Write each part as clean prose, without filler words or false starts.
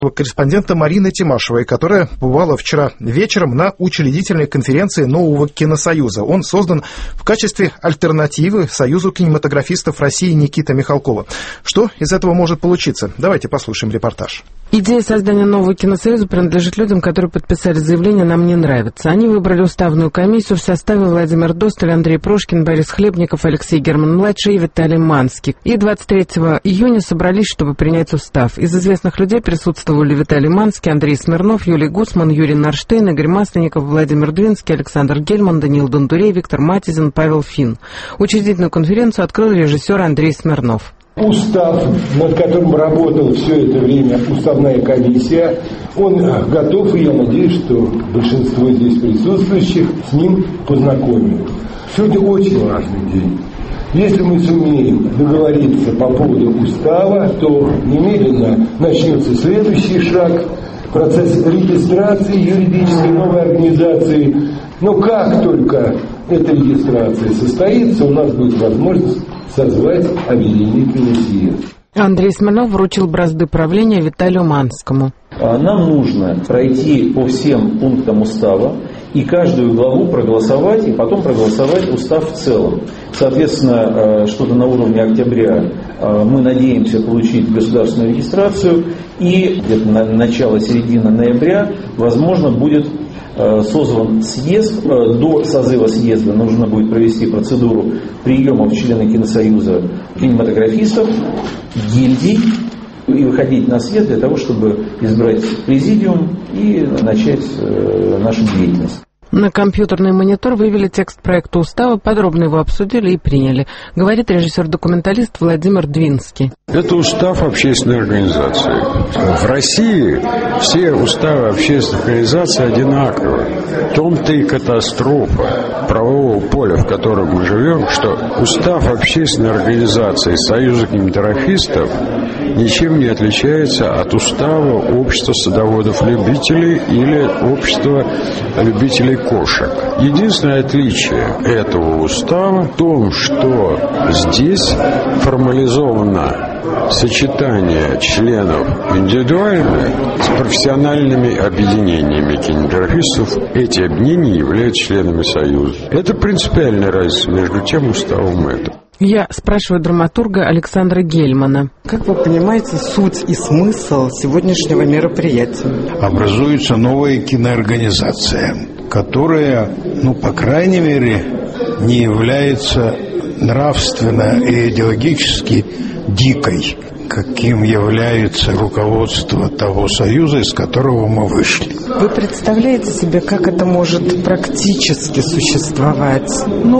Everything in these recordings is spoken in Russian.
корреспондента Марины Тимашевой, которая бывала вчера вечером на учредительной конференции нового киносоюза. Он создан в качестве альтернативы Союзу кинематографистов России Никиты Михалкова. Что из этого может получиться? Давайте послушаем репортаж. Идея создания нового киносоюза принадлежит людям, которые подписали заявление «Нам не нравится». Они выбрали уставную комиссию в составе Владимир Досталь, Андрей Прошкин, Борис Хлебников, Алексей Герман-младший и Виталий Манский. И 23 июня собрались, чтобы принять устав. Из известных людей присутствовали Виталий Манский, Андрей Смирнов, Юлий Гусман, Юрий Нарштейн, Игорь Масленников, Владимир Двинский, Александр Гельман, Даниил Дондурей, Виктор Матизин, Павел Фин. Учредительную конференцию открыл режиссер Андрей Смирнов. Устав, над которым работала все это время уставная комиссия, он готов, и я надеюсь, что большинство здесь присутствующих с ним познакомились. Сегодня очень важный день. Если мы сумеем договориться по поводу устава, то немедленно начнется следующий шаг, процесс регистрации юридической новой организации. Но как только эта регистрация состоится, у нас будет возможность созвать объединительный съезд. Андрей Смирнов вручил бразды правления Виталию Манскому. Нам нужно пройти по всем пунктам устава и каждую главу проголосовать, и потом проголосовать устав в целом. Соответственно, что-то на уровне октября мы надеемся получить государственную регистрацию, и где-то на начало-середины ноября, возможно, будет созван съезд. До созыва съезда нужно будет провести процедуру приема в члены киносоюза кинематографистов, гильдий, и выходить на съезд для того, чтобы избрать президиум и начать нашу деятельность. На компьютерный монитор вывели текст проекта устава, подробно его обсудили и приняли, говорит режиссер-документалист Владимир Двинский. Это устав общественной организации. В России все уставы общественных организаций одинаковы. В том-то и катастрофа правового поля, в котором мы живем, что устав общественной организации Союза кинематографистов ничем не отличается от устава общества садоводов-любителей или общества любителей кошек. Единственное отличие этого устава в том, что здесь формализовано сочетание членов индивидуальных с профессиональными объединениями кинематографистов. Эти объединения являются членами Союза. Это принципиальная разница между тем уставом и этим. Я спрашиваю драматурга Александра Гельмана. Как вы понимаете суть и смысл сегодняшнего мероприятия? Образуется новая киноорганизация, которая, по крайней мере, не является нравственно и идеологически дикой, каким является руководство того союза, из которого мы вышли. Вы представляете себе, как это может практически существовать?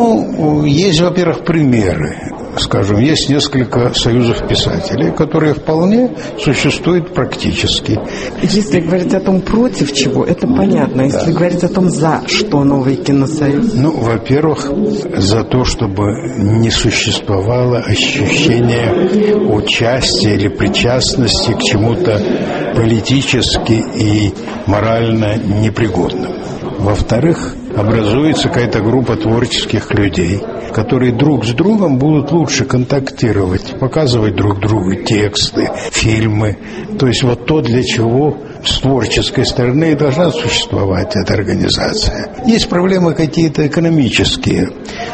Есть, во-первых, примеры. Скажем, есть несколько союзов писателей, которые вполне существуют практически. Если говорить о том, против чего, это понятно. Если говорить о том, за что новый киносоюз? Во-первых, за то, чтобы не существовало ощущения участия или причастности к чему-то политически и морально непригодному. Во-вторых, образуется какая-то группа творческих людей, которые друг с другом будут лучше контактировать, показывать друг другу тексты, фильмы. То есть то, для чего с творческой стороны и должна существовать эта организация. Есть проблемы какие-то экономические,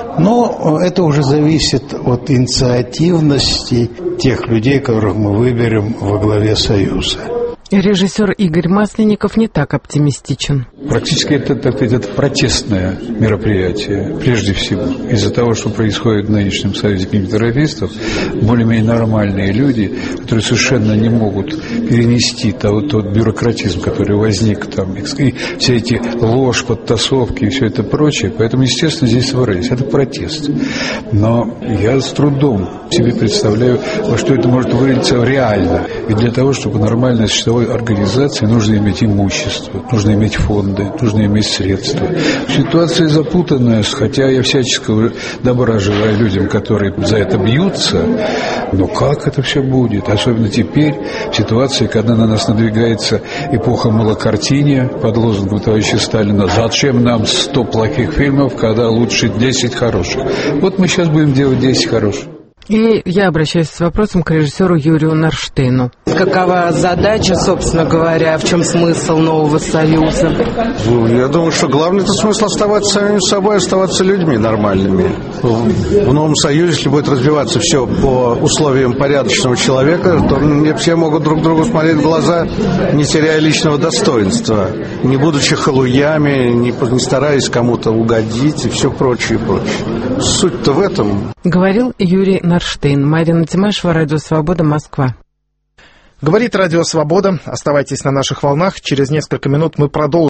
но это уже зависит от инициативности тех людей, которых мы выберем во главе Союза. Режиссер Игорь Масленников не так оптимистичен. Практически это протестное мероприятие, прежде всего. Из-за того, что происходит в нынешнем Союзе кинематографистов, более-менее нормальные люди, которые совершенно не могут перенести тот бюрократизм, который возник там, и все эти ложь, подтасовки и все это прочее. Поэтому, естественно, здесь собрались. Это протест. Но я с трудом себе представляю, во что это может вылиться реально. Ведь для того, чтобы нормально существовать организации, нужно иметь имущество, нужно иметь фонды, нужно иметь средства. Ситуация запутанная, хотя я всяческого добра желаю людям, которые за это бьются, но как это все будет? Особенно теперь, в ситуации, когда на нас надвигается эпоха малокартиния под лозунгом товарища Сталина: «Зачем нам 100 плохих фильмов, когда лучше 10 хороших?» Вот мы сейчас будем делать 10 хороших. И я обращаюсь с вопросом к режиссеру Юрию Нарштейну. Какова задача, собственно говоря, в чем смысл нового союза? Я думаю, что главный это смысл оставаться самим собой, оставаться людьми нормальными. В новом союзе, если будет развиваться все по условиям порядочного человека, то все могут друг другу смотреть в глаза, не теряя личного достоинства, не будучи халуями, не стараясь кому-то угодить и все прочее, прочее. Суть-то в этом. Говорил Юрий Нарштейн. Марина Тимашева, Радио Свобода, Москва. Говорит Радио Свобода. Оставайтесь на наших волнах. Через несколько минут мы продолжим.